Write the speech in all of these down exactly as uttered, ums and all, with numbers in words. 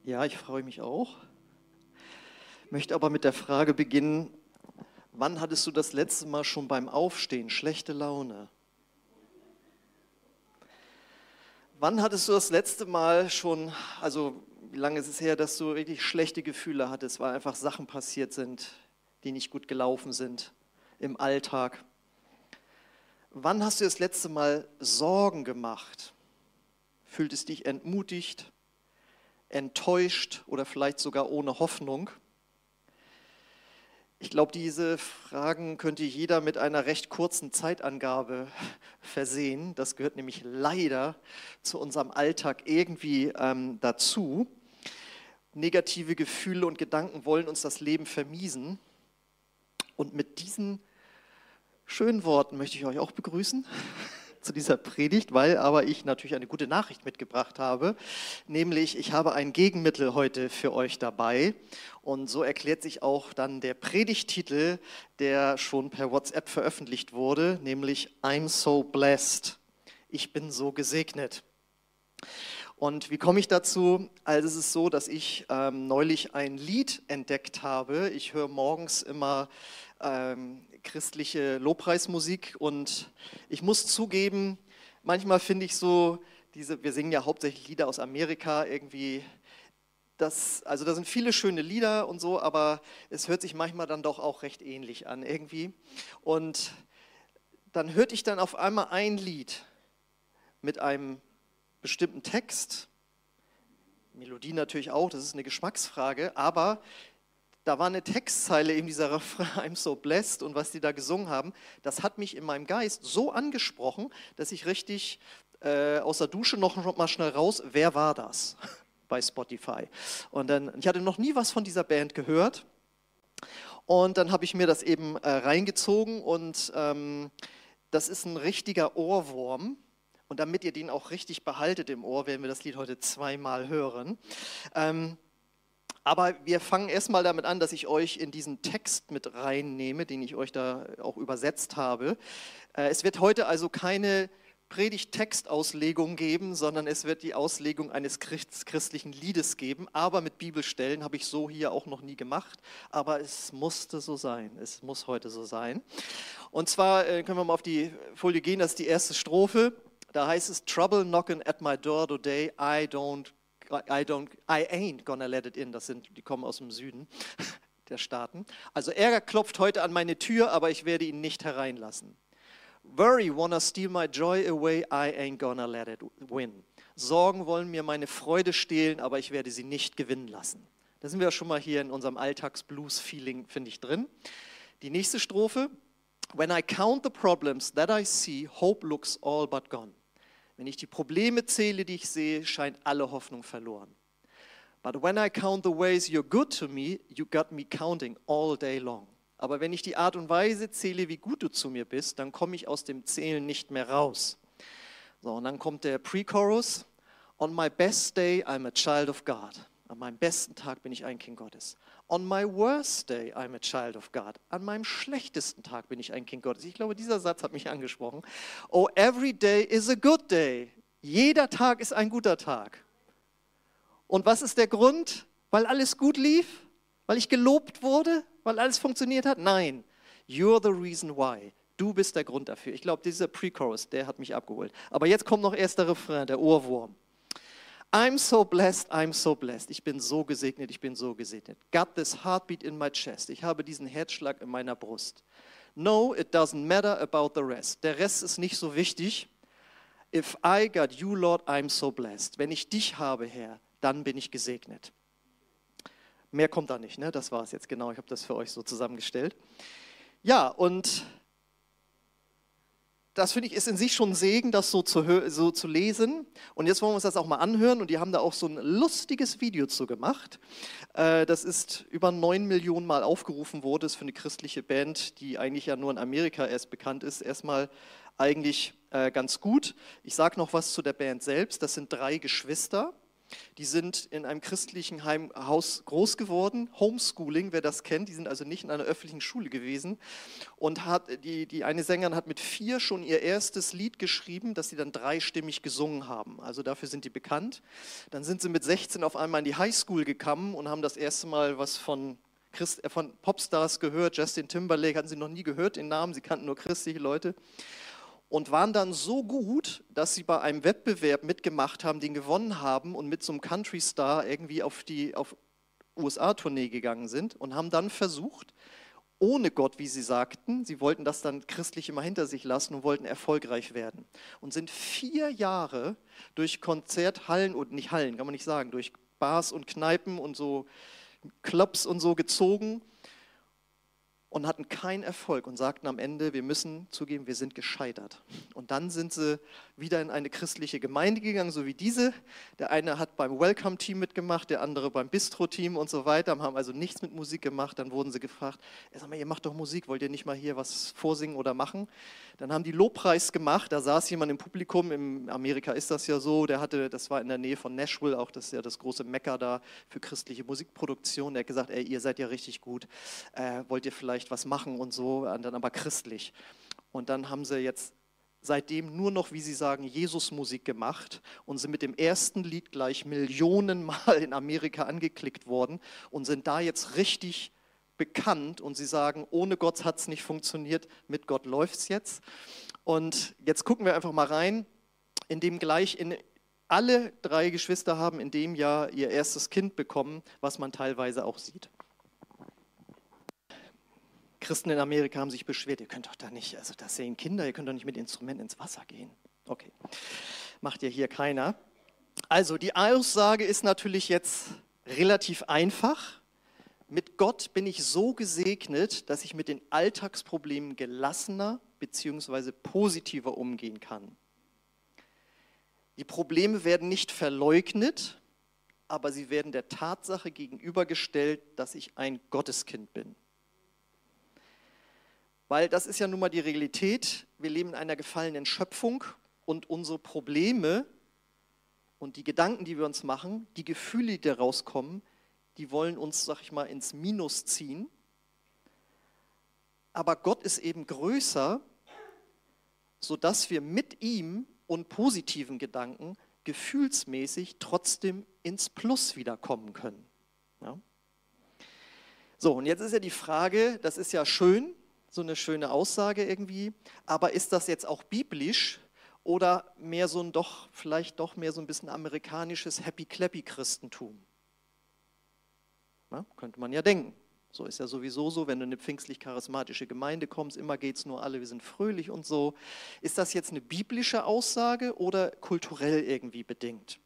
Ja, ich freue mich auch. Möchte aber mit der Frage beginnen, wann hattest du das letzte Mal schon beim Aufstehen schlechte Laune? Wann hattest du das letzte Mal schon, also wie lange ist es her, dass du richtig schlechte Gefühle hattest, weil einfach Sachen passiert sind, die nicht gut gelaufen sind im Alltag? Wann hast du das letzte Mal Sorgen gemacht? Fühltest dich entmutigt, enttäuscht oder vielleicht sogar ohne Hoffnung? Ich glaube, diese Fragen könnte jeder mit einer recht kurzen Zeitangabe versehen. Das gehört nämlich leider zu unserem Alltag irgendwie ähm, dazu. Negative Gefühle und Gedanken wollen uns das Leben vermiesen. Und mit diesen schönen Worten möchte ich euch auch begrüßen zu dieser Predigt, weil aber ich natürlich eine gute Nachricht mitgebracht habe, nämlich ich habe ein Gegenmittel heute für euch dabei und so erklärt sich auch dann der Predigttitel, der schon per WhatsApp veröffentlicht wurde, nämlich I'm so blessed, ich bin so gesegnet. Und wie komme ich dazu? Also es ist so, dass ich ähm, neulich ein Lied entdeckt habe. Ich höre morgens immer ähm, christliche Lobpreismusik und ich muss zugeben, manchmal finde ich so, diese, wir singen ja hauptsächlich Lieder aus Amerika, irgendwie, das, also da sind viele schöne Lieder und so, aber es hört sich manchmal dann doch auch recht ähnlich an irgendwie. Und dann hörte ich dann auf einmal ein Lied mit einem bestimmten Text, Melodie natürlich auch, das ist eine Geschmacksfrage, aber da war eine Textzeile in dieser Refrain, I'm so blessed, und was die da gesungen haben, das hat mich in meinem Geist so angesprochen, dass ich richtig äh, aus der Dusche noch, noch mal schnell raus, wer war das bei Spotify? Und dann, ich hatte noch nie was von dieser Band gehört und dann habe ich mir das eben äh, reingezogen und ähm, das ist ein richtiger Ohrwurm. Und damit ihr den auch richtig behaltet im Ohr, werden wir das Lied heute zweimal hören. Ähm, aber wir fangen erstmal damit an, dass ich euch in diesen Text mit reinnehme, den ich euch da auch übersetzt habe. Äh, es wird heute also keine Predigt-Textauslegung geben, sondern es wird die Auslegung eines christlichen Liedes geben. Aber mit Bibelstellen habe ich so hier auch noch nie gemacht. Aber es musste so sein. Es muss heute so sein. Und zwar äh, können wir mal auf die Folie gehen, das ist die erste Strophe. Da heißt es, Trouble knocking at my door today, I don't, I don't, I ain't gonna let it in. Das sind, die kommen aus dem Süden der Staaten. Also Ärger klopft heute an meine Tür, aber ich werde ihn nicht hereinlassen. Worry wanna steal my joy away, I ain't gonna let it win. Sorgen wollen mir meine Freude stehlen, aber ich werde sie nicht gewinnen lassen. Da sind wir schon mal hier in unserem Alltags-Blues-Feeling, finde ich, drin. Die nächste Strophe. When I count the problems that I see, hope looks all but gone. Wenn ich die Probleme zähle, die ich sehe, scheint alle Hoffnung verloren. But when I count the ways you're good to me, you got me counting all day long. Aber wenn ich die Art und Weise zähle, wie gut du zu mir bist, dann komme ich aus dem Zählen nicht mehr raus. So, und dann kommt der Pre-Chorus. On my best day, I'm a child of God. An meinem besten Tag bin ich ein Kind Gottes. On my worst day, I'm a child of God. An meinem schlechtesten Tag bin ich ein Kind Gottes. Ich glaube, dieser Satz hat mich angesprochen. Oh, every day is a good day. Jeder Tag ist ein guter Tag. Und was ist der Grund? Weil alles gut lief? Weil ich gelobt wurde? Weil alles funktioniert hat? Nein. You're the reason why. Du bist der Grund dafür. Ich glaube, dieser Pre-Chorus, der hat mich abgeholt. Aber jetzt kommt noch erst der Refrain, der Ohrwurm. I'm so blessed, I'm so blessed. Ich bin so gesegnet, ich bin so gesegnet. Got this heartbeat in my chest. Ich habe diesen Herzschlag in meiner Brust. No, it doesn't matter about the rest. Der Rest ist nicht so wichtig. If I got you, Lord, I'm so blessed. Wenn ich dich habe, Herr, dann bin ich gesegnet. Mehr kommt da nicht, ne? Das war es jetzt genau. Ich habe das für euch so zusammengestellt. Ja, und das finde ich ist in sich schon ein Segen, das so zu, so zu lesen. Und jetzt wollen wir uns das auch mal anhören. Und die haben da auch so ein lustiges Video zu gemacht. Äh, das ist über neun Millionen Mal aufgerufen worden. Das ist für eine christliche Band, die eigentlich ja nur in Amerika erst bekannt ist, erstmal eigentlich äh, ganz gut. Ich sage noch was zu der Band selbst. Das sind drei Geschwister. Die sind in einem christlichen Heim, Haus groß geworden, Homeschooling, wer das kennt, die sind also nicht in einer öffentlichen Schule gewesen. Und hat, die, die eine Sängerin hat mit vier schon ihr erstes Lied geschrieben, das sie dann dreistimmig gesungen haben. Also dafür sind die bekannt. Dann sind sie mit sechzehn auf einmal in die Highschool gekommen und haben das erste Mal was von, Christ, äh, von Popstars gehört. Justin Timberlake hatten sie noch nie gehört, den Namen, sie kannten nur christliche Leute. Und waren dann so gut, dass sie bei einem Wettbewerb mitgemacht haben, den gewonnen haben und mit so einem Country-Star irgendwie auf die auf U S A-Tournee gegangen sind und haben dann versucht, ohne Gott, wie sie sagten, sie wollten das dann christlich immer hinter sich lassen und wollten erfolgreich werden. Und sind vier Jahre durch Konzerthallen, und nicht Hallen, kann man nicht sagen, durch Bars und Kneipen und so Clubs und so gezogen, und hatten keinen Erfolg und sagten am Ende, wir müssen zugeben, wir sind gescheitert. Und dann sind sie wieder in eine christliche Gemeinde gegangen, so wie diese. Der eine hat beim Welcome-Team mitgemacht, der andere beim Bistro-Team und so weiter, haben also nichts mit Musik gemacht. Dann wurden sie gefragt, sag mal, ihr macht doch Musik, wollt ihr nicht mal hier was vorsingen oder machen? Dann haben die Lobpreis gemacht, da saß jemand im Publikum, in Amerika ist das ja so, der hatte, das war in der Nähe von Nashville, auch das ist ja das große Mekka da für christliche Musikproduktion. Der hat gesagt, ey, ihr seid ja richtig gut, äh, wollt ihr vielleicht was machen und so, und dann aber christlich. Und dann haben sie jetzt seitdem nur noch, wie sie sagen, Jesus-Musik gemacht und sind mit dem ersten Lied gleich Millionen Mal in Amerika angeklickt worden und sind da jetzt richtig bekannt, und sie sagen, ohne Gott hat es nicht funktioniert, mit Gott läuft es jetzt. Und jetzt gucken wir einfach mal rein, in dem gleich in alle drei Geschwister haben in dem Jahr ihr erstes Kind bekommen, was man teilweise auch sieht. Christen in Amerika haben sich beschwert, ihr könnt doch da nicht, also das sehen Kinder, ihr könnt doch nicht mit Instrumenten ins Wasser gehen. Okay, macht ja hier keiner. Also die Aussage ist natürlich jetzt relativ einfach. Mit Gott bin ich so gesegnet, dass ich mit den Alltagsproblemen gelassener bzw. positiver umgehen kann. Die Probleme werden nicht verleugnet, aber sie werden der Tatsache gegenübergestellt, dass ich ein Gotteskind bin. Weil das ist ja nun mal die Realität, wir leben in einer gefallenen Schöpfung und unsere Probleme und die Gedanken, die wir uns machen, die Gefühle, die daraus kommen, die wollen uns, sag ich mal, ins Minus ziehen. Aber Gott ist eben größer, sodass wir mit ihm und positiven Gedanken gefühlsmäßig trotzdem ins Plus wiederkommen können. Ja? So, und jetzt ist ja die Frage, das ist ja schön, so eine schöne Aussage irgendwie, aber ist das jetzt auch biblisch oder mehr so ein doch, vielleicht doch mehr so ein bisschen amerikanisches Happy-Clappy-Christentum? Ja, könnte man ja denken. So ist ja sowieso so, wenn du in eine pfingstlich-charismatische Gemeinde kommst, immer geht es nur alle, wir sind fröhlich und so. Ist das jetzt eine biblische Aussage oder kulturell irgendwie bedingt?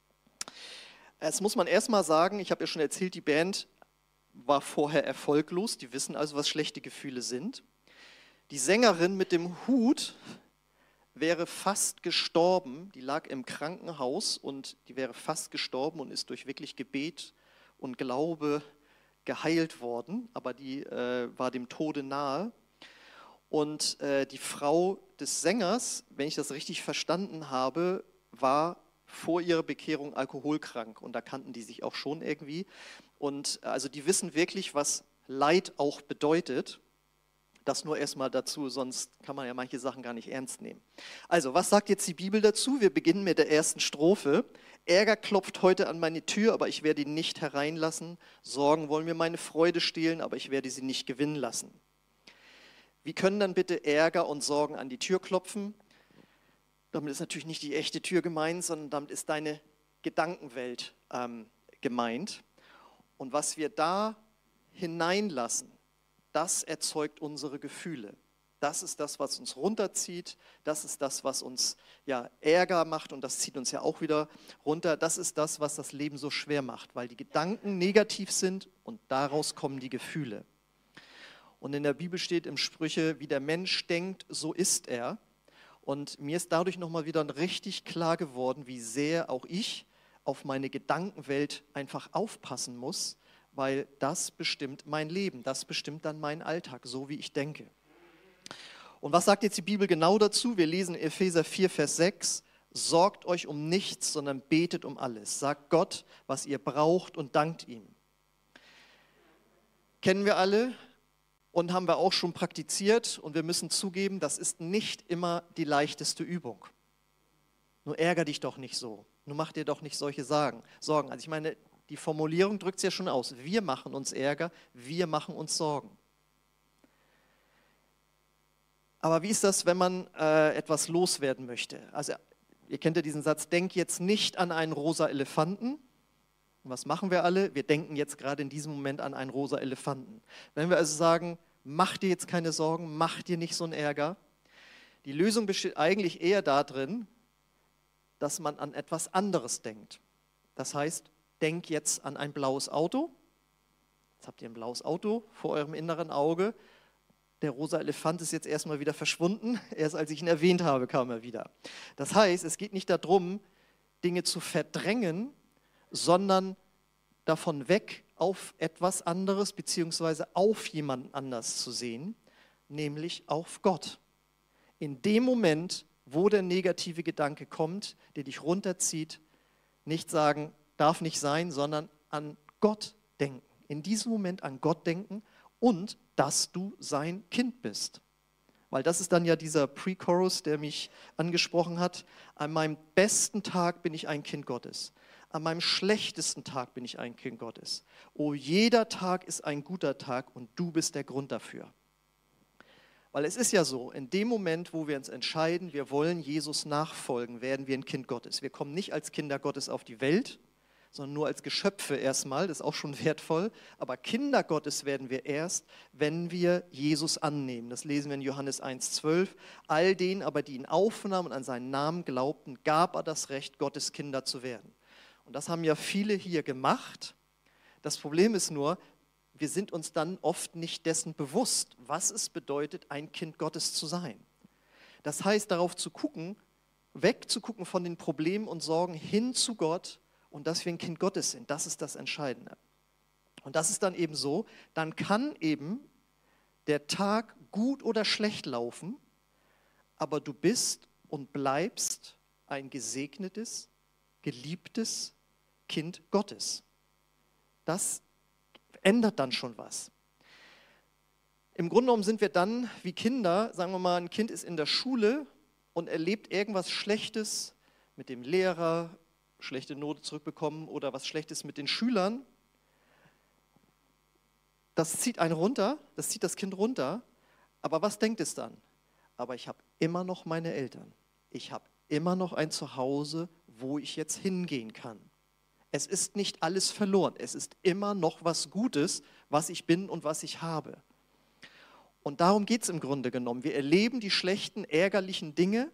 Das muss man erstmal sagen, ich habe ja schon erzählt, die Band war vorher erfolglos, die wissen also, was schlechte Gefühle sind. Die Sängerin mit dem Hut wäre fast gestorben, die lag im Krankenhaus und die wäre fast gestorben und ist durch wirklich Gebet und Glaube geheilt worden, aber die äh, war dem Tode nahe. Und äh, die Frau des Sängers, wenn ich das richtig verstanden habe, war vor ihrer Bekehrung alkoholkrank und da kannten die sich auch schon irgendwie. Und also die wissen wirklich, was Leid auch bedeutet. Das nur erstmal dazu, sonst kann man ja manche Sachen gar nicht ernst nehmen. Also, was sagt jetzt die Bibel dazu? Wir beginnen mit der ersten Strophe. Ärger klopft heute an meine Tür, aber ich werde ihn nicht hereinlassen. Sorgen wollen mir meine Freude stehlen, aber ich werde sie nicht gewinnen lassen. Wie können dann bitte Ärger und Sorgen an die Tür klopfen? Damit ist natürlich nicht die echte Tür gemeint, sondern damit ist deine Gedankenwelt ähm, gemeint. Und was wir da hineinlassen, das erzeugt unsere Gefühle. Das ist das, was uns runterzieht. Das ist das, was uns ja Ärger macht und das zieht uns ja auch wieder runter. Das ist das, was das Leben so schwer macht, weil die Gedanken negativ sind und daraus kommen die Gefühle. Und in der Bibel steht im Sprüche, wie der Mensch denkt, so ist er. Und mir ist dadurch nochmal wieder richtig klar geworden, wie sehr auch ich auf meine Gedankenwelt einfach aufpassen muss, weil das bestimmt mein Leben, das bestimmt dann meinen Alltag, so wie ich denke. Und was sagt jetzt die Bibel genau dazu? Wir lesen Epheser vier, Vers sechs, sorgt euch um nichts, sondern betet um alles. Sagt Gott, was ihr braucht und dankt ihm. Kennen wir alle und haben wir auch schon praktiziert und wir müssen zugeben, das ist nicht immer die leichteste Übung. Nur ärger dich doch nicht so. Nur mach dir doch nicht solche Sorgen. Also ich meine, die Formulierung drückt es ja schon aus. Wir machen uns Ärger, wir machen uns Sorgen. Aber wie ist das, wenn man äh, etwas loswerden möchte? Also ihr kennt ja diesen Satz, denk jetzt nicht an einen rosa Elefanten. Und was machen wir alle? Wir denken jetzt gerade in diesem Moment an einen rosa Elefanten. Wenn wir also sagen, mach dir jetzt keine Sorgen, mach dir nicht so einen Ärger. Die Lösung besteht eigentlich eher darin, dass man an etwas anderes denkt. Das heißt, denk jetzt an ein blaues Auto. Jetzt habt ihr ein blaues Auto vor eurem inneren Auge. Der rosa Elefant ist jetzt erstmal wieder verschwunden. Erst als ich ihn erwähnt habe, kam er wieder. Das heißt, es geht nicht darum, Dinge zu verdrängen, sondern davon weg auf etwas anderes beziehungsweise auf jemanden anders zu sehen, nämlich auf Gott. In dem Moment, wo der negative Gedanke kommt, der dich runterzieht, nicht sagen, darf nicht sein, sondern an Gott denken. In diesem Moment an Gott denken und dass du sein Kind bist. Weil das ist dann ja dieser Pre-Chorus, der mich angesprochen hat. An meinem besten Tag bin ich ein Kind Gottes. An meinem schlechtesten Tag bin ich ein Kind Gottes. Oh, jeder Tag ist ein guter Tag und du bist der Grund dafür. Weil es ist ja so, in dem Moment, wo wir uns entscheiden, wir wollen Jesus nachfolgen, werden wir ein Kind Gottes. Wir kommen nicht als Kinder Gottes auf die Welt, sondern nur als Geschöpfe erstmal, das ist auch schon wertvoll. Aber Kinder Gottes werden wir erst, wenn wir Jesus annehmen. Das lesen wir in Johannes eins zwölf. All denen aber, die ihn aufnahmen und an seinen Namen glaubten, gab er das Recht, Gottes Kinder zu werden. Und das haben ja viele hier gemacht. Das Problem ist nur, wir sind uns dann oft nicht dessen bewusst, was es bedeutet, ein Kind Gottes zu sein. Das heißt, darauf zu gucken, wegzugucken von den Problemen und Sorgen hin zu Gott und dass wir ein Kind Gottes sind, das ist das Entscheidende. Und das ist dann eben so, dann kann eben der Tag gut oder schlecht laufen, aber du bist und bleibst ein gesegnetes, geliebtes Kind Gottes. Das ändert dann schon was. Im Grunde genommen sind wir dann wie Kinder, sagen wir mal, ein Kind ist in der Schule und erlebt irgendwas Schlechtes mit dem Lehrer, schlechte Note zurückbekommen oder was Schlechtes mit den Schülern. Das zieht einen runter, das zieht das Kind runter, aber was denkt es dann? Aber ich habe immer noch meine Eltern. Ich habe immer noch ein Zuhause, wo ich jetzt hingehen kann. Es ist nicht alles verloren. Es ist immer noch was Gutes, was ich bin und was ich habe. Und darum geht es im Grunde genommen. Wir erleben die schlechten, ärgerlichen Dinge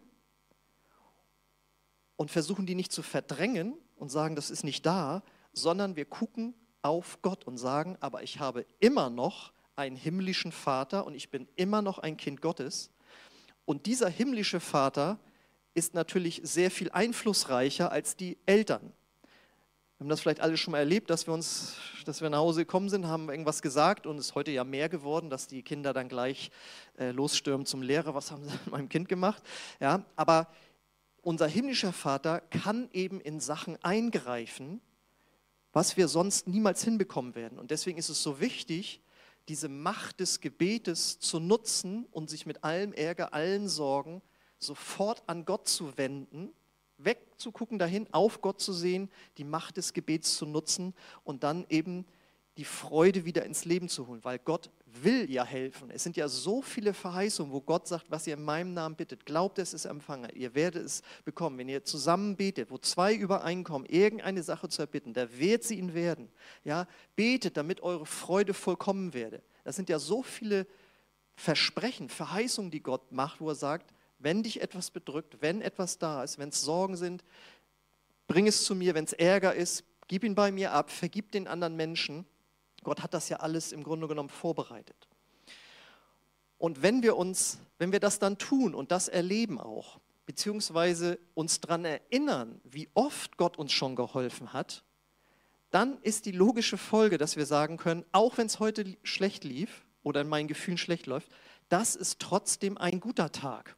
und versuchen die nicht zu verdrängen und sagen, das ist nicht da, sondern wir gucken auf Gott und sagen, aber ich habe immer noch einen himmlischen Vater und ich bin immer noch ein Kind Gottes. Und dieser himmlische Vater ist natürlich sehr viel einflussreicher als die Eltern. Wir haben das vielleicht alle schon mal erlebt, dass wir uns, dass wir nach Hause gekommen sind, haben irgendwas gesagt und es ist heute ja mehr geworden, dass die Kinder dann gleich äh, losstürmen zum Lehrer. Was haben sie mit meinem Kind gemacht? Ja, aber unser himmlischer Vater kann eben in Sachen eingreifen, was wir sonst niemals hinbekommen werden. Und deswegen ist es so wichtig, diese Macht des Gebetes zu nutzen und sich mit allem Ärger, allen Sorgen sofort an Gott zu wenden, wegzugucken dahin, auf Gott zu sehen, die Macht des Gebets zu nutzen und dann eben die Freude wieder ins Leben zu holen, weil Gott will ja helfen. Es sind ja so viele Verheißungen, wo Gott sagt, was ihr in meinem Namen bittet, glaubt es ist empfangen, ihr werdet es bekommen. Wenn ihr zusammen betet, wo zwei übereinkommen, irgendeine Sache zu erbitten, da wird sie ihn werden. Ja, betet, damit eure Freude vollkommen werde. Das sind ja so viele Versprechen, Verheißungen, die Gott macht, wo er sagt, wenn dich etwas bedrückt, wenn etwas da ist, wenn es Sorgen sind, bring es zu mir, wenn es Ärger ist, gib ihn bei mir ab, vergib den anderen Menschen. Gott hat das ja alles im Grunde genommen vorbereitet. Und wenn wir uns, wenn wir das dann tun und das erleben auch, beziehungsweise uns daran erinnern, wie oft Gott uns schon geholfen hat, dann ist die logische Folge, dass wir sagen können, auch wenn es heute schlecht lief oder in meinen Gefühlen schlecht läuft, das ist trotzdem ein guter Tag.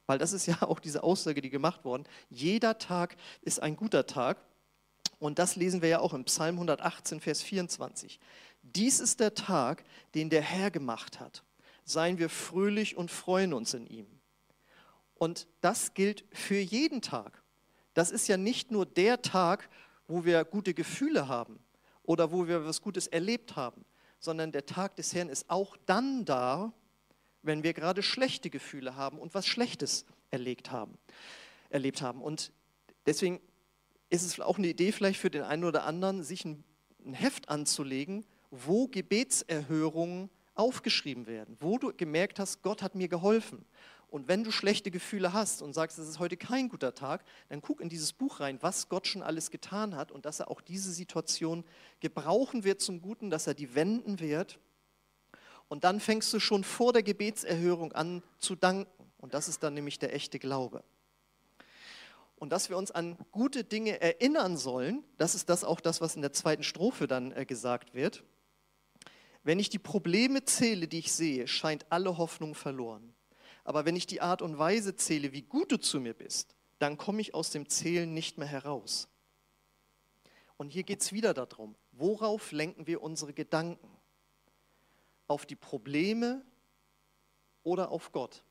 Weil das ist ja auch diese Aussage, die gemacht worden. Jeder Tag ist ein guter Tag. Und das lesen wir ja auch im Psalm hundertachtzehn, Vers vierundzwanzig. Dies ist der Tag, den der Herr gemacht hat. Seien wir fröhlich und freuen uns in ihm. Und das gilt für jeden Tag. Das ist ja nicht nur der Tag, wo wir gute Gefühle haben oder wo wir was Gutes erlebt haben, sondern der Tag des Herrn ist auch dann da, wenn wir gerade schlechte Gefühle haben und was Schlechtes erlebt haben. Erlebt haben. Und deswegen ist es auch eine Idee vielleicht für den einen oder anderen, sich ein, ein Heft anzulegen, wo Gebetserhörungen aufgeschrieben werden, wo du gemerkt hast, Gott hat mir geholfen. Und wenn du schlechte Gefühle hast und sagst, es ist heute kein guter Tag, dann guck in dieses Buch rein, was Gott schon alles getan hat und dass er auch diese Situation gebrauchen wird zum Guten, dass er die wenden wird. Und dann fängst du schon vor der Gebetserhörung an zu danken. Und das ist dann nämlich der echte Glaube. Und dass wir uns an gute Dinge erinnern sollen, das ist das auch das, was in der zweiten Strophe dann äh, gesagt wird. Wenn ich die Probleme zähle, die ich sehe, scheint alle Hoffnung verloren. Aber wenn ich die Art und Weise zähle, wie gut du zu mir bist, dann komme ich aus dem Zählen nicht mehr heraus. Und hier geht es wieder darum, worauf lenken wir unsere Gedanken? Auf die Probleme oder auf Gott?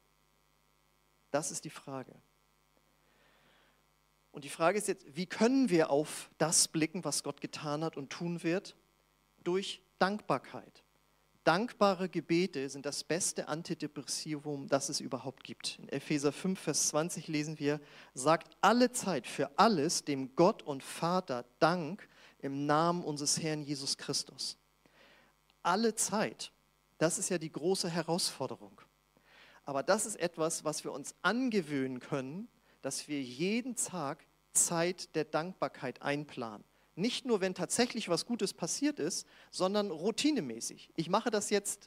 Das ist die Frage. Und die Frage ist jetzt, wie können wir auf das blicken, was Gott getan hat und tun wird? Durch Dankbarkeit. Dankbare Gebete sind das beste Antidepressivum, das es überhaupt gibt. In Epheser fünf, Vers zwanzig lesen wir, sagt alle Zeit für alles dem Gott und Vater Dank im Namen unseres Herrn Jesus Christus. Alle Zeit, das ist ja die große Herausforderung. Aber das ist etwas, was wir uns angewöhnen können, dass wir jeden Tag Zeit der Dankbarkeit einplanen. Nicht nur, wenn tatsächlich was Gutes passiert ist, sondern routinemäßig. Ich mache das jetzt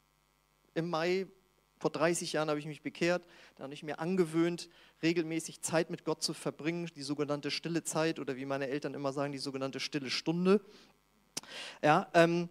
im Mai, vor dreißig Jahren habe ich mich bekehrt, da habe ich mir angewöhnt, regelmäßig Zeit mit Gott zu verbringen, die sogenannte stille Zeit oder wie meine Eltern immer sagen, die sogenannte stille Stunde. Ja, ähm,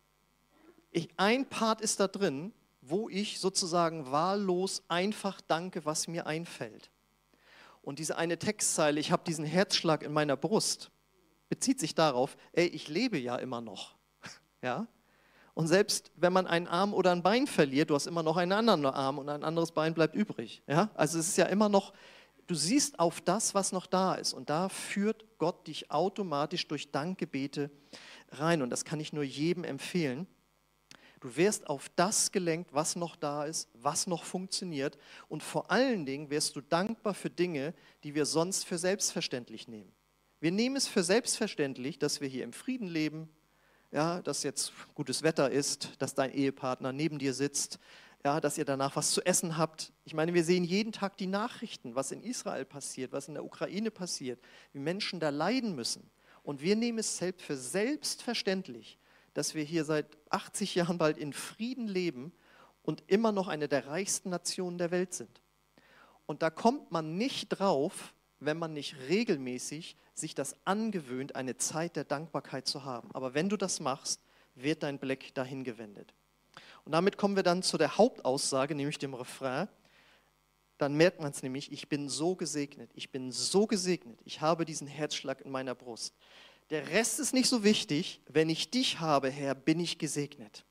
ich, ein Part ist da drin, wo ich sozusagen wahllos einfach danke, was mir einfällt. Und diese eine Textzeile, ich habe diesen Herzschlag in meiner Brust, bezieht sich darauf, ey, ich lebe ja immer noch. Ja? Und selbst wenn man einen Arm oder ein Bein verliert, du hast immer noch einen anderen Arm und ein anderes Bein bleibt übrig. Ja? Also es ist ja immer noch, du siehst auf das, was noch da ist. Und da führt Gott dich automatisch durch Dankgebete rein. Und das kann ich nur jedem empfehlen. Du wirst auf das gelenkt, was noch da ist, was noch funktioniert. Und vor allen Dingen wirst du dankbar für Dinge, die wir sonst für selbstverständlich nehmen. Wir nehmen es für selbstverständlich, dass wir hier im Frieden leben, ja, dass jetzt gutes Wetter ist, dass dein Ehepartner neben dir sitzt, ja, dass ihr danach was zu essen habt. Ich meine, wir sehen jeden Tag die Nachrichten, was in Israel passiert, was in der Ukraine passiert, wie Menschen da leiden müssen. Und wir nehmen es selbst für selbstverständlich, dass wir hier seit achtzig Jahren bald in Frieden leben und immer noch eine der reichsten Nationen der Welt sind. Und da kommt man nicht drauf, wenn man nicht regelmäßig sich das angewöhnt, eine Zeit der Dankbarkeit zu haben. Aber wenn du das machst, wird dein Blick dahin gewendet. Und damit kommen wir dann zu der Hauptaussage, nämlich dem Refrain. Dann merkt man es nämlich, ich bin so gesegnet, ich bin so gesegnet, ich habe diesen Herzschlag in meiner Brust. Der Rest ist nicht so wichtig, wenn ich dich habe, Herr, bin ich gesegnet.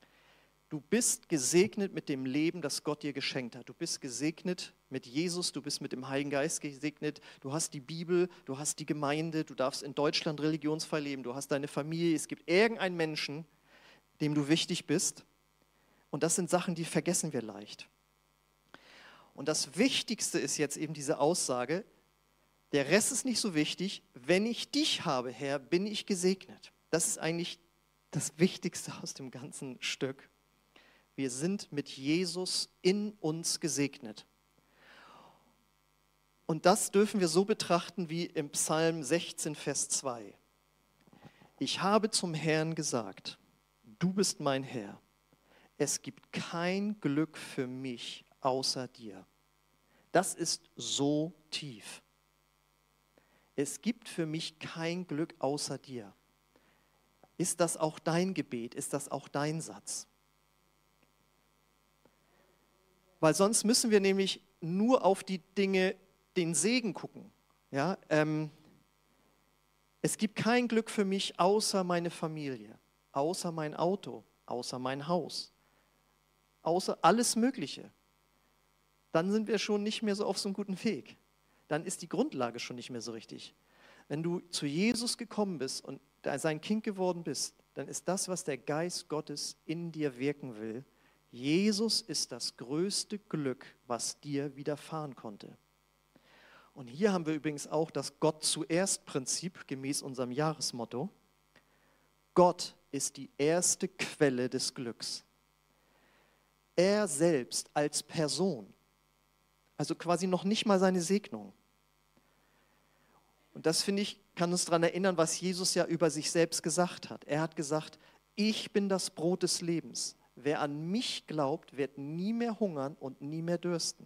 Du bist gesegnet mit dem Leben, das Gott dir geschenkt hat. Du bist gesegnet mit Jesus, du bist mit dem Heiligen Geist gesegnet. Du hast die Bibel, du hast die Gemeinde, du darfst in Deutschland religionsfrei leben, du hast deine Familie. Es gibt irgendeinen Menschen, dem du wichtig bist. Und das sind Sachen, die vergessen wir leicht. Und das Wichtigste ist jetzt eben diese Aussage, der Rest ist nicht so wichtig, wenn ich dich habe, Herr, bin ich gesegnet. Das ist eigentlich das Wichtigste aus dem ganzen Stück. Wir sind mit Jesus in uns gesegnet. Und das dürfen wir so betrachten wie im Psalm sechzehn, Vers zwei. Ich habe zum Herrn gesagt, du bist mein Herr. Es gibt kein Glück für mich außer dir. Das ist so tief. Es gibt für mich kein Glück außer dir. Ist das auch dein Gebet? Ist das auch dein Satz? Weil sonst müssen wir nämlich nur auf die Dinge, den Segen gucken. Ja, ähm, es gibt kein Glück für mich außer meine Familie, außer mein Auto, außer mein Haus, außer alles Mögliche. Dann sind wir schon nicht mehr so auf so einem guten Weg. Dann ist die Grundlage schon nicht mehr so richtig. Wenn du zu Jesus gekommen bist und sein Kind geworden bist, dann ist das, was der Geist Gottes in dir wirken will. Jesus ist das größte Glück, was dir widerfahren konnte. Und hier haben wir übrigens auch das Gott zuerst Prinzip gemäß unserem Jahresmotto. Gott ist die erste Quelle des Glücks. Er selbst als Person, also quasi noch nicht mal seine Segnung. Und das, finde ich, kann uns daran erinnern, was Jesus ja über sich selbst gesagt hat. Er hat gesagt, ich bin das Brot des Lebens. Wer an mich glaubt, wird nie mehr hungern und nie mehr dürsten.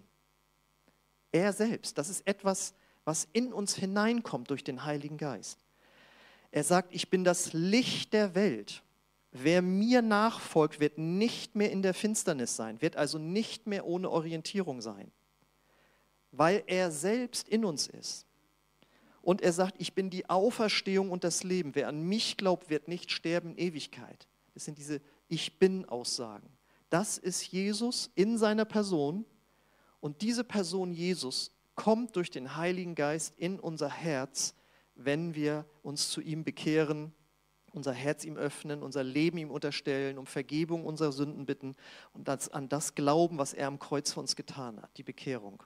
Er selbst, das ist etwas, was in uns hineinkommt durch den Heiligen Geist. Er sagt, ich bin das Licht der Welt. Wer mir nachfolgt, wird nicht mehr in der Finsternis sein, wird also nicht mehr ohne Orientierung sein, weil er selbst in uns ist. Und er sagt, ich bin die Auferstehung und das Leben. Wer an mich glaubt, wird nicht sterben in Ewigkeit. Das sind diese Ich-Bin-Aussagen. Das ist Jesus in seiner Person. Und diese Person Jesus kommt durch den Heiligen Geist in unser Herz, wenn wir uns zu ihm bekehren, unser Herz ihm öffnen, unser Leben ihm unterstellen, um Vergebung unserer Sünden bitten und das, an das glauben, was er am Kreuz für uns getan hat, die Bekehrung.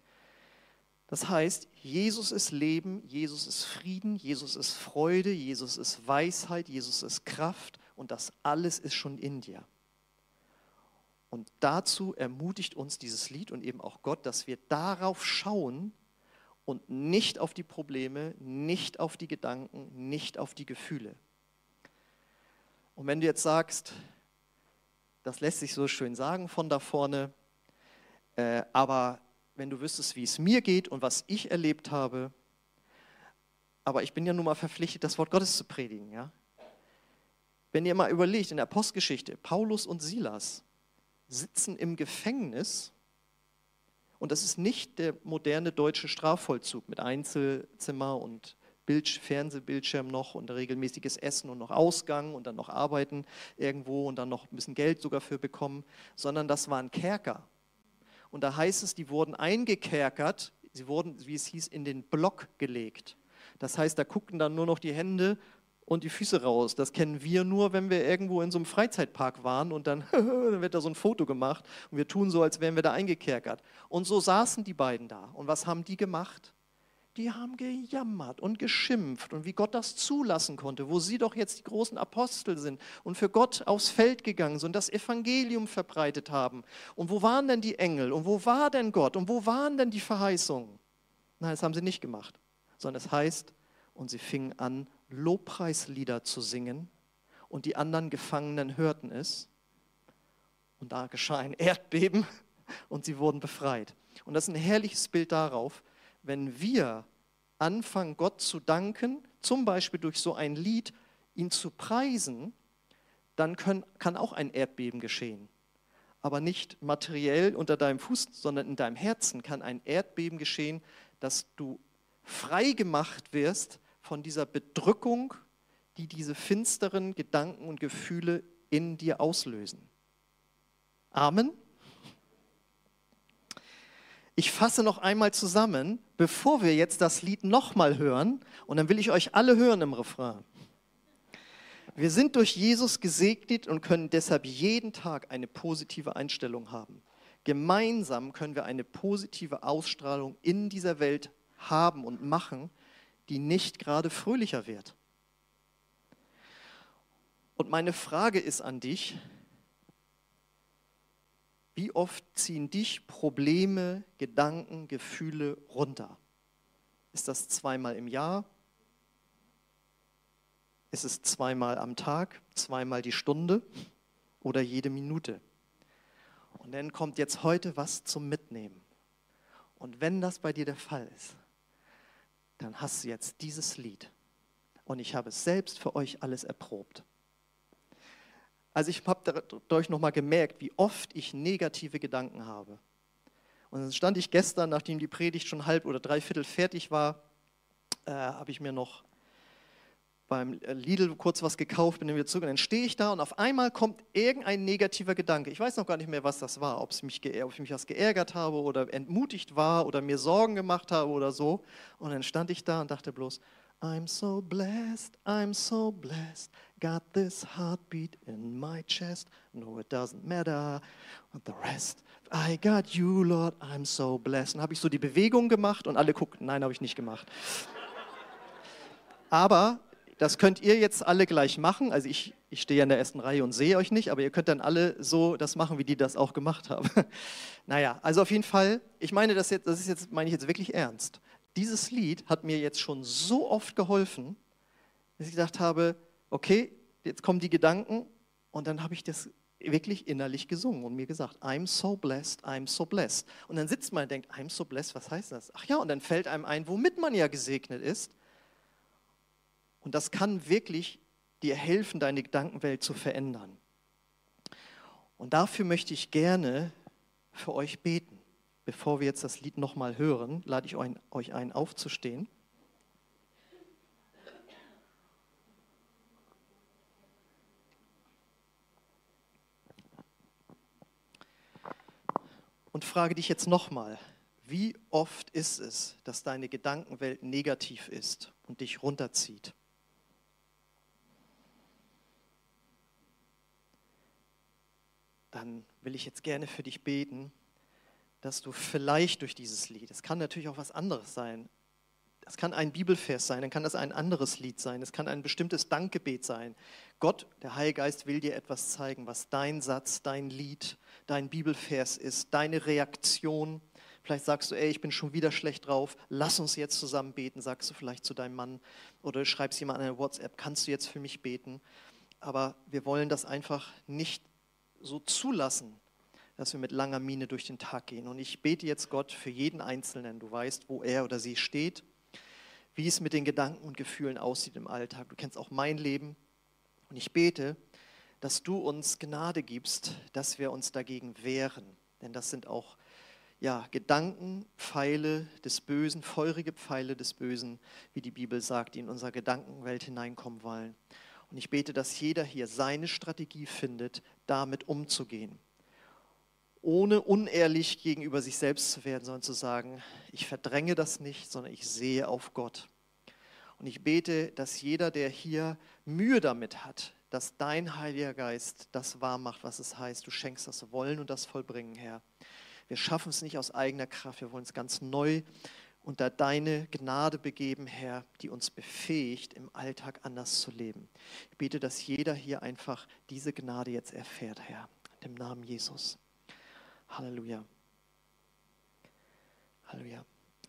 Das heißt, Jesus ist Leben, Jesus ist Frieden, Jesus ist Freude, Jesus ist Weisheit, Jesus ist Kraft und das alles ist schon in dir. Und dazu ermutigt uns dieses Lied und eben auch Gott, dass wir darauf schauen und nicht auf die Probleme, nicht auf die Gedanken, nicht auf die Gefühle. Und wenn du jetzt sagst, das lässt sich so schön sagen von da vorne, äh, aber wenn du wüsstest, wie es mir geht und was ich erlebt habe, aber ich bin ja nun mal verpflichtet, das Wort Gottes zu predigen. Ja? Wenn ihr mal überlegt, in der Apostelgeschichte, Paulus und Silas sitzen im Gefängnis und das ist nicht der moderne deutsche Strafvollzug mit Einzelzimmer und Bild, Fernsehbildschirm noch und regelmäßiges Essen und noch Ausgang und dann noch arbeiten irgendwo und dann noch ein bisschen Geld sogar für bekommen, sondern das waren Kerker. Und da heißt es, die wurden eingekerkert, sie wurden, wie es hieß, in den Block gelegt. Das heißt, da guckten dann nur noch die Hände und die Füße raus. Das kennen wir nur, wenn wir irgendwo in so einem Freizeitpark waren und dann, dann wird da so ein Foto gemacht und wir tun so, als wären wir da eingekerkert. Und so saßen die beiden da. Und was haben die gemacht? Die haben gejammert und geschimpft und wie Gott das zulassen konnte, wo sie doch jetzt die großen Apostel sind und für Gott aufs Feld gegangen sind und das Evangelium verbreitet haben. Und wo waren denn die Engel und wo war denn Gott und wo waren denn die Verheißungen? Nein, das haben sie nicht gemacht, sondern es heißt, und sie fingen an, Lobpreislieder zu singen und die anderen Gefangenen hörten es und da geschah ein Erdbeben und sie wurden befreit. Und das ist ein herrliches Bild darauf, wenn wir anfangen, Gott zu danken, zum Beispiel durch so ein Lied, ihn zu preisen, dann können, kann auch ein Erdbeben geschehen. Aber nicht materiell unter deinem Fuß, sondern in deinem Herzen kann ein Erdbeben geschehen, dass du frei gemacht wirst von dieser Bedrückung, die diese finsteren Gedanken und Gefühle in dir auslösen. Amen. Ich fasse noch einmal zusammen, bevor wir jetzt das Lied nochmal hören, und dann will ich euch alle hören im Refrain. Wir sind durch Jesus gesegnet und können deshalb jeden Tag eine positive Einstellung haben. Gemeinsam können wir eine positive Ausstrahlung in dieser Welt haben und machen, die nicht gerade fröhlicher wird. Und meine Frage ist an dich: Wie oft ziehen dich Probleme, Gedanken, Gefühle runter? Ist das zweimal im Jahr? Ist es zweimal am Tag, zweimal die Stunde oder jede Minute? Und dann kommt jetzt heute was zum Mitnehmen. Und wenn das bei dir der Fall ist, dann hast du jetzt dieses Lied. Und ich habe es selbst für euch alles erprobt. Also ich habe dadurch nochmal gemerkt, wie oft ich negative Gedanken habe. Und dann stand ich gestern, nachdem die Predigt schon halb oder dreiviertel fertig war, äh, habe ich mir noch beim Lidl kurz was gekauft, bin dann wieder zurück und dann stehe ich da und auf einmal kommt irgendein negativer Gedanke. Ich weiß noch gar nicht mehr, was das war, ob, es mich geär- ob ich mich was geärgert habe oder entmutigt war oder mir Sorgen gemacht habe oder so. Und dann stand ich da und dachte bloß, I'm so blessed, I'm so blessed, got this heartbeat in my chest, no it doesn't matter, and the rest, I got you Lord, I'm so blessed. Und dann habe ich so die Bewegung gemacht und alle guckten, nein, habe ich nicht gemacht. Aber das könnt ihr jetzt alle gleich machen. Also ich, ich stehe ja in der ersten Reihe und sehe euch nicht, aber ihr könnt dann alle so das machen, wie die das auch gemacht haben. Naja, also auf jeden Fall, ich meine das jetzt, das ist jetzt, meine ich jetzt wirklich ernst. Dieses Lied hat mir jetzt schon so oft geholfen, dass ich gedacht habe, okay, jetzt kommen die Gedanken und dann habe ich das wirklich innerlich gesungen und mir gesagt, I'm so blessed, I'm so blessed. Und dann sitzt man und denkt, I'm so blessed, was heißt das? Ach ja, und dann fällt einem ein, womit man ja gesegnet ist. Und das kann wirklich dir helfen, deine Gedankenwelt zu verändern. Und dafür möchte ich gerne für euch beten. Bevor wir jetzt das Lied nochmal hören, lade ich euch ein, aufzustehen. Und frage dich jetzt nochmal, wie oft ist es, dass deine Gedankenwelt negativ ist und dich runterzieht? Dann will ich jetzt gerne für dich beten, dass du vielleicht durch dieses Lied, es kann natürlich auch was anderes sein, es kann ein Bibelvers sein, dann kann das ein anderes Lied sein, es kann ein bestimmtes Dankgebet sein. Gott, der Heilige Geist, will dir etwas zeigen, was dein Satz, dein Lied, dein Bibelvers ist, deine Reaktion. Vielleicht sagst du, ey, ich bin schon wieder schlecht drauf, lass uns jetzt zusammen beten, sagst du vielleicht zu deinem Mann oder du schreibst jemand an eine WhatsApp, kannst du jetzt für mich beten? Aber wir wollen das einfach nicht so zulassen, dass wir mit langer Miene durch den Tag gehen. Und ich bete jetzt Gott für jeden Einzelnen. Du weißt, wo er oder sie steht, wie es mit den Gedanken und Gefühlen aussieht im Alltag. Du kennst auch mein Leben. Und ich bete, dass du uns Gnade gibst, dass wir uns dagegen wehren. Denn das sind auch ja, Gedanken, Pfeile des Bösen, feurige Pfeile des Bösen, wie die Bibel sagt, die in unsere Gedankenwelt hineinkommen wollen. Und ich bete, dass jeder hier seine Strategie findet, damit umzugehen. Ohne unehrlich gegenüber sich selbst zu werden, sondern zu sagen, ich verdränge das nicht, sondern ich sehe auf Gott. Und ich bete, dass jeder, der hier Mühe damit hat, dass dein Heiliger Geist das wahr macht, was es heißt. Du schenkst das Wollen und das Vollbringen, Herr. Wir schaffen es nicht aus eigener Kraft, wir wollen es ganz neu unter deine Gnade begeben, Herr, die uns befähigt, im Alltag anders zu leben. Ich bete, dass jeder hier einfach diese Gnade jetzt erfährt, Herr, in dem Namen Jesus. Halleluja. Halleluja.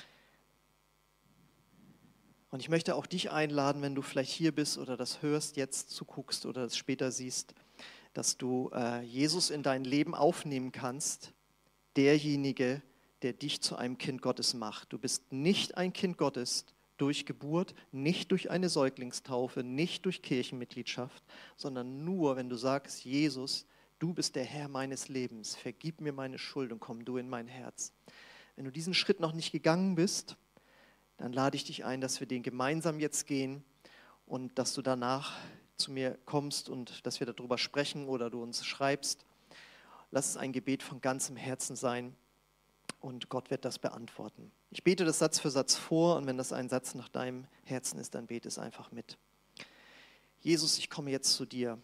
Und ich möchte auch dich einladen, wenn du vielleicht hier bist oder das hörst, jetzt zuguckst oder das später siehst, dass du äh, Jesus in dein Leben aufnehmen kannst, derjenige, der dich zu einem Kind Gottes macht. Du bist nicht ein Kind Gottes durch Geburt, nicht durch eine Säuglingstaufe, nicht durch Kirchenmitgliedschaft, sondern nur, wenn du sagst, Jesus, du bist der Herr meines Lebens, vergib mir meine Schuld und komm du in mein Herz. Wenn du diesen Schritt noch nicht gegangen bist, dann lade ich dich ein, dass wir den gemeinsam jetzt gehen und dass du danach zu mir kommst und dass wir darüber sprechen oder du uns schreibst. Lass es ein Gebet von ganzem Herzen sein und Gott wird das beantworten. Ich bete das Satz für Satz vor und wenn das ein Satz nach deinem Herzen ist, dann bete es einfach mit. Jesus, ich komme jetzt zu dir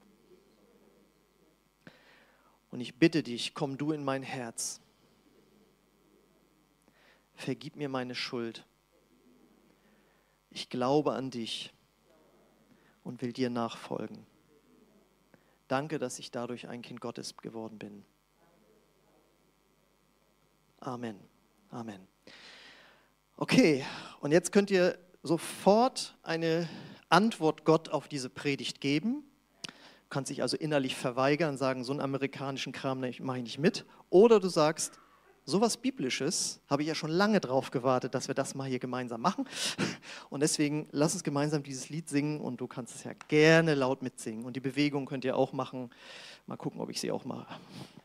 und ich bitte dich, komm du in mein Herz. Vergib mir meine Schuld. Ich glaube an dich und will dir nachfolgen. Danke, dass ich dadurch ein Kind Gottes geworden bin. Amen. Amen. Okay, und jetzt könnt ihr sofort eine Antwort Gott auf diese Predigt geben. Du kannst dich also innerlich verweigern und sagen, so einen amerikanischen Kram mache ich nicht mit. Oder du sagst, sowas Biblisches habe ich ja schon lange drauf gewartet, dass wir das mal hier gemeinsam machen. Und deswegen lass uns gemeinsam dieses Lied singen und du kannst es ja gerne laut mitsingen. Und die Bewegung könnt ihr auch machen. Mal gucken, ob ich sie auch mache.